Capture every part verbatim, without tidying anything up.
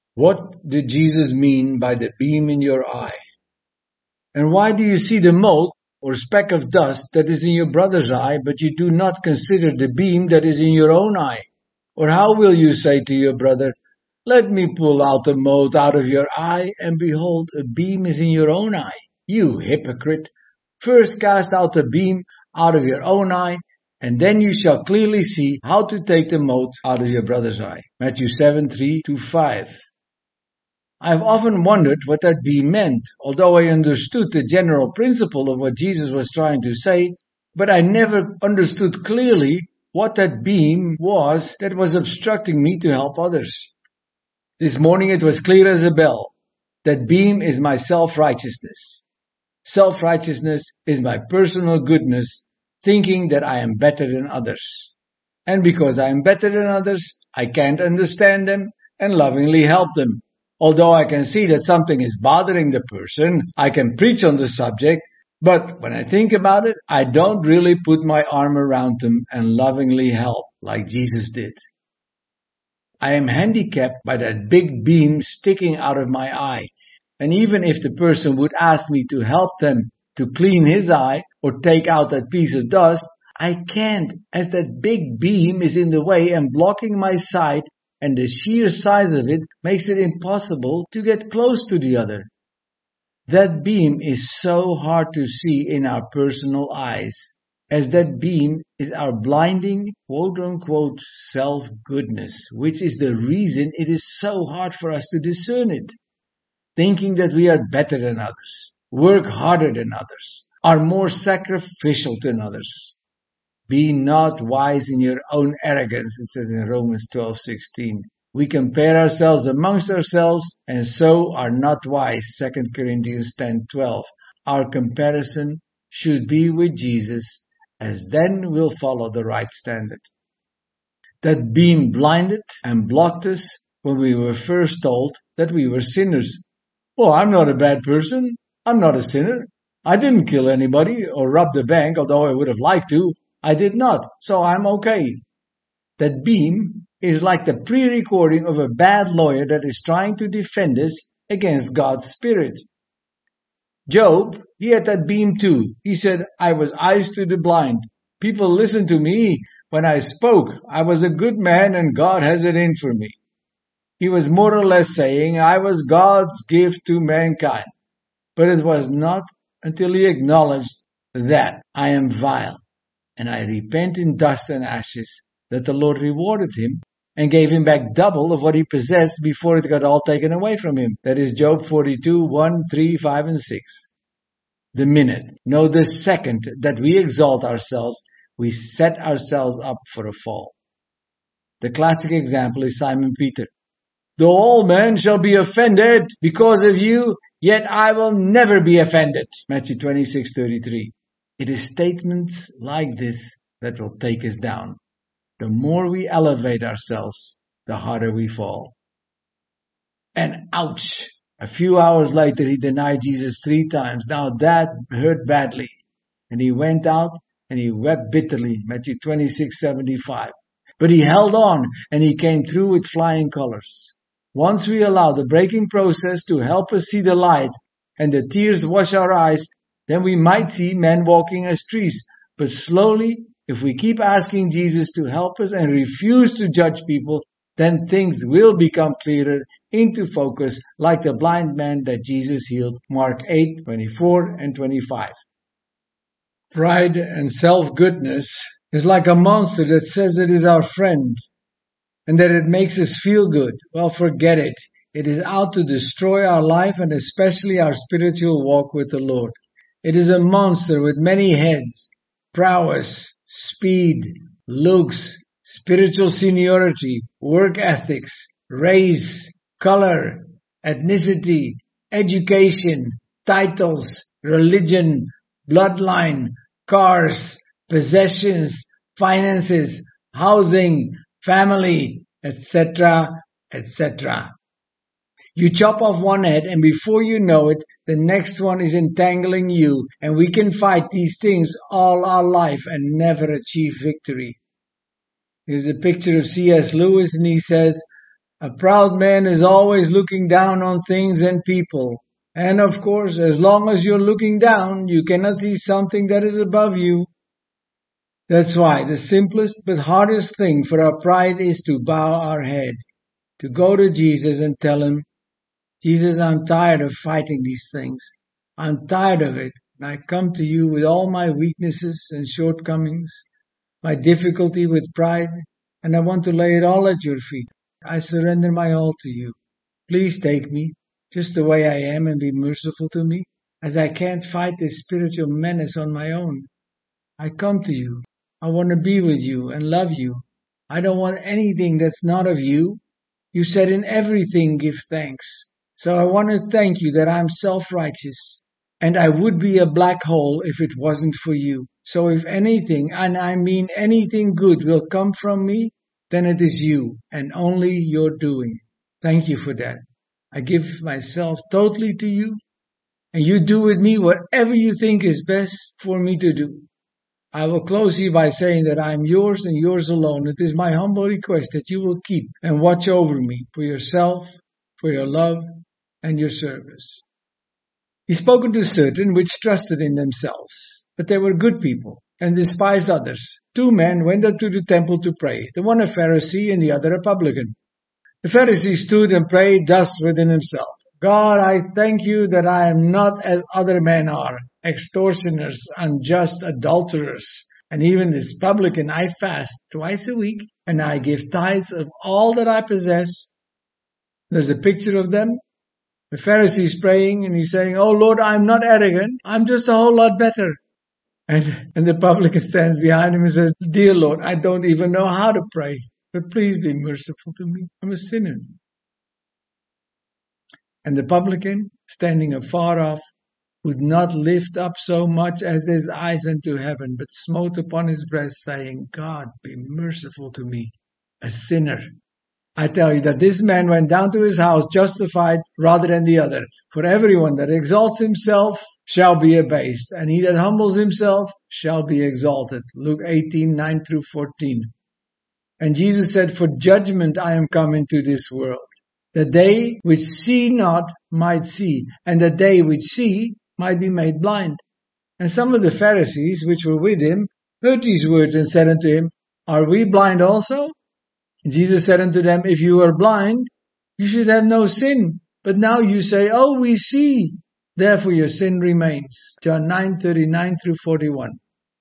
What did Jesus mean by the beam in your eye? And why do you see the mote or speck of dust that is in your brother's eye, but you do not consider the beam that is in your own eye? Or how will you say to your brother, let me pull out the mote out of your eye, and behold, a beam is in your own eye? You hypocrite! First cast out the beam out of your own eye, and then you shall clearly see how to take the mote out of your brother's eye. Matthew seven, three to five. I have often wondered what that beam meant, although I understood the general principle of what Jesus was trying to say, but I never understood clearly what that beam was that was obstructing me to help others. This morning it was clear as a bell. That beam is my self-righteousness. Self-righteousness is my personal goodness, thinking that I am better than others. And because I am better than others, I can't understand them and lovingly help them. Although I can see that something is bothering the person, I can preach on the subject, but when I think about it, I don't really put my arm around them and lovingly help like Jesus did. I am handicapped by that big beam sticking out of my eye. And even if the person would ask me to help them to clean his eye or take out that piece of dust, I can't, as that big beam is in the way and blocking my sight, and the sheer size of it makes it impossible to get close to the other. That beam is so hard to see in our personal eyes, as that beam is our blinding, quote-unquote, self-goodness, which is the reason it is so hard for us to discern it. Thinking that we are better than others, work harder than others, are more sacrificial than others. Be not wise in your own arrogance, it says in Romans twelve sixteen. We compare ourselves amongst ourselves and so are not wise, Second Corinthians ten twelve. Our comparison should be with Jesus, as then we'll follow the right standard. That beam blinded and blocked us when we were first told that we were sinners. Well, I'm not a bad person. I'm not a sinner. I didn't kill anybody or rob the bank, although I would have liked to. I did not, so I'm okay. That beam is like the pre-recording of a bad lawyer that is trying to defend us against God's Spirit. Job, he had that beam too. He said, I was eyes to the blind. People listened to me when I spoke. I was a good man and God has it in for me. He was more or less saying, I was God's gift to mankind. But it was not until he acknowledged that I am vile and I repent in dust and ashes that the Lord rewarded him and gave him back double of what he possessed before it got all taken away from him. That is Job forty-two, one, three, five, and six. The minute, no, the second that we exalt ourselves, we set ourselves up for a fall. The classic example is Simon Peter. Though all men shall be offended because of you, yet I will never be offended. Matthew twenty-six, thirty-three. It is statements like this that will take us down. The more we elevate ourselves, the harder we fall. And ouch! A few hours later he denied Jesus three times. Now that hurt badly. And he went out and he wept bitterly. Matthew twenty-six, seventy-five. But he held on and he came through with flying colors. Once we allow the breaking process to help us see the light and the tears wash our eyes, then we might see men walking as trees. But slowly, if we keep asking Jesus to help us and refuse to judge people, then things will become clearer into focus like the blind man that Jesus healed. Mark eight, twenty-four and twenty-five. Pride and self-goodness is like a monster that says it is our friend and that it makes us feel good. Well, forget it. It is out to destroy our life and especially our spiritual walk with the Lord. It is a monster with many heads, prowess, speed, looks, spiritual seniority, work ethics, race, color, ethnicity, education, titles, religion, bloodline, cars, possessions, finances, housing, family, et cetera, et cetera. You chop off one head and before you know it, the next one is entangling you, and we can fight these things all our life and never achieve victory. Here's a picture of C S Lewis and he says, A proud man is always looking down on things and people. And of course, as long as you're looking down, you cannot see something that is above you. That's why the simplest but hardest thing for our pride is to bow our head, to go to Jesus and tell him, Jesus, I'm tired of fighting these things. I'm tired of it. And I come to you with all my weaknesses and shortcomings, my difficulty with pride, and I want to lay it all at your feet. I surrender my all to you. Please take me just the way I am and be merciful to me, as I can't fight this spiritual menace on my own. I come to you. I want to be with you and love you. I don't want anything that's not of you. You said in everything give thanks. So I want to thank you that I'm self-righteous, and I would be a black hole if it wasn't for you. So if anything, and I mean anything good, will come from me, then it is you and only your doing. Thank you for that. I give myself totally to you, and you do with me whatever you think is best for me to do. I will close here by saying that I am yours and yours alone. It is my humble request that you will keep and watch over me for yourself, for your love, and your service. He spoke unto certain which trusted in themselves, but they were good people, and despised others. Two men went up to the temple to pray, the one a Pharisee and the other a publican. The Pharisee stood and prayed thus within himself, God, I thank you that I am not as other men are, extortioners, unjust, adulterers, and even this publican. I fast twice a week, and I give tithes of all that I possess. There's a picture of them. The Pharisee is praying, and he's saying, oh Lord, I'm not arrogant, I'm just a whole lot better. And, and the publican stands behind him and says, dear Lord, I don't even know how to pray, but please be merciful to me. I'm a sinner. And the publican, standing afar off, would not lift up so much as his eyes unto heaven, but smote upon his breast, saying, God, be merciful to me, a sinner. I tell you that this man went down to his house justified rather than the other. For everyone that exalts himself shall be abased, and he that humbles himself shall be exalted. Luke eighteen, nine through fourteen. And Jesus said, for judgment I am come into this world, that they which see not might see, and that they which see might be made blind. And some of the Pharisees which were with him heard these words and said unto him, are we blind also? And Jesus said unto them, if you were blind, you should have no sin. But now you say, oh, we see. Therefore your sin remains. John nine, thirty-nine through forty-one.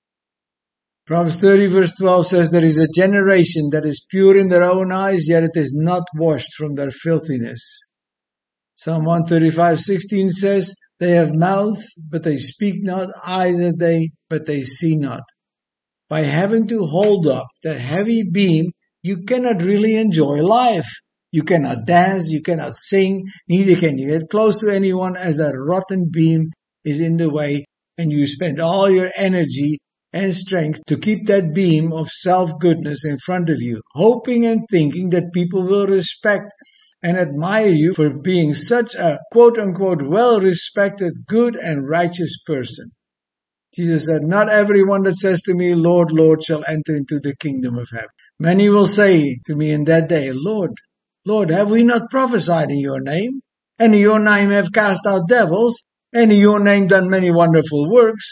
Proverbs thirty verse twelve says, there is a generation that is pure in their own eyes, yet it is not washed from their filthiness. Psalm one thirty-five, sixteen says, they have mouth, but they speak not, eyes as they, but they see not. By having to hold up that heavy beam, you cannot really enjoy life. You cannot dance, you cannot sing, neither can you get close to anyone as that rotten beam is in the way, and you spend all your energy and strength to keep that beam of self-goodness in front of you, hoping and thinking that people will respect and admire you for being such a quote-unquote well-respected, good and righteous person. Jesus said, not everyone that says to me, Lord, Lord, shall enter into the kingdom of heaven. Many will say to me in that day, Lord, Lord, have we not prophesied in your name? And in your name have cast out devils, and in your name done many wonderful works?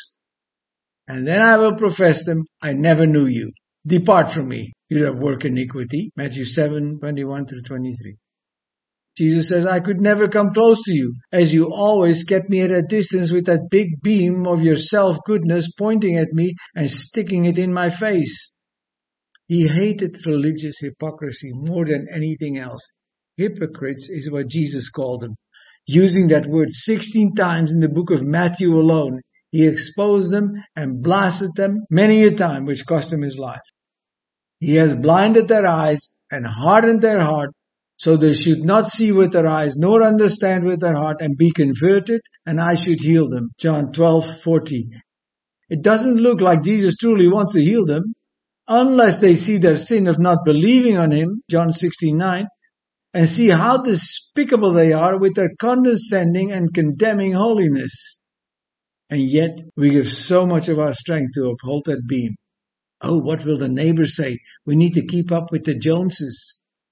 And then I will profess them, I never knew you. Depart from me, you that work iniquity. Matthew seven, twenty-one through twenty-three. Jesus says, I could never come close to you, as you always kept me at a distance with that big beam of your self-goodness pointing at me and sticking it in my face. He hated religious hypocrisy more than anything else. Hypocrites is what Jesus called them. Using that word sixteen times in the book of Matthew alone, he exposed them and blasted them many a time, which cost him his life. He has blinded their eyes and hardened their heart, so they should not see with their eyes, nor understand with their heart, and be converted, and I should heal them. John twelve, forty. It doesn't look like Jesus truly wants to heal them, unless they see their sin of not believing on him, John sixteen, nine, and see how despicable they are with their condescending and condemning holiness. And yet, we give so much of our strength to uphold that beam. Oh, what will the neighbors say? We need to keep up with the Joneses.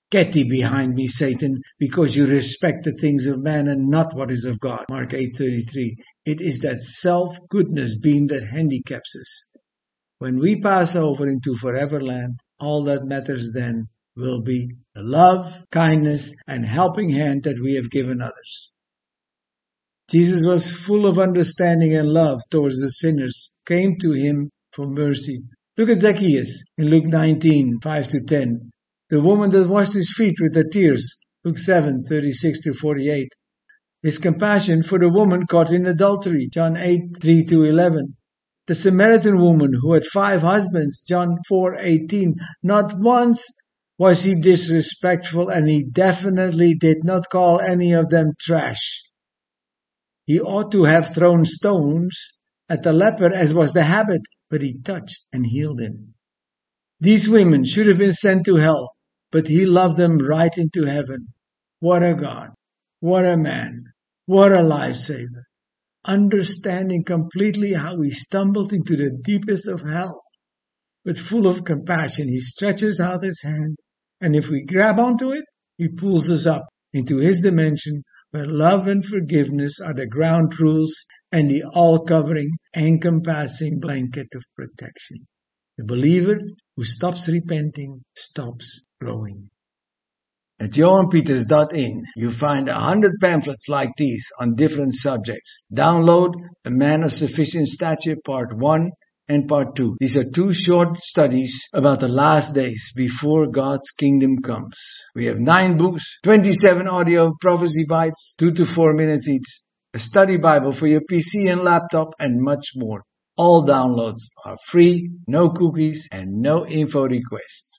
Get thee behind me, Satan, because you respect the things of man and not what is of God. Mark eight thirty-three. It is that self-goodness beam that handicaps us. When we pass over into forever land, all that matters then will be the love, kindness, and helping hand that we have given others. Jesus was full of understanding and love towards the sinners, came to him for mercy. Look at Zacchaeus in Luke nineteen, five to ten. The woman that washed his feet with her tears, Luke seven, thirty-six to forty-eight. His compassion for the woman caught in adultery, John eight, three to eleven. The Samaritan woman who had five husbands, John four, eighteen. Not once was he disrespectful, and he definitely did not call any of them trash. He ought to have thrown stones at the leper, as was the habit, but he touched and healed him. These women should have been sent to hell, but he loved them right into heaven. What a God! What a man! What a lifesaver! Understanding completely how he stumbled into the deepest of hell. But full of compassion, he stretches out his hand, and if we grab onto it, he pulls us up into his dimension, where love and forgiveness are the ground rules and the all-covering, encompassing blanket of protection. The believer who stops repenting stops growing. At johan peters dot in, you find a hundred pamphlets like these on different subjects. Download A Man of Sufficient Stature Part one and Part two. These are two short studies about the last days before God's kingdom comes. We have nine books, twenty-seven audio prophecy bites, two to four minutes each, a study Bible for your P C and laptop, and much more. All downloads are free, no cookies, and no info requests.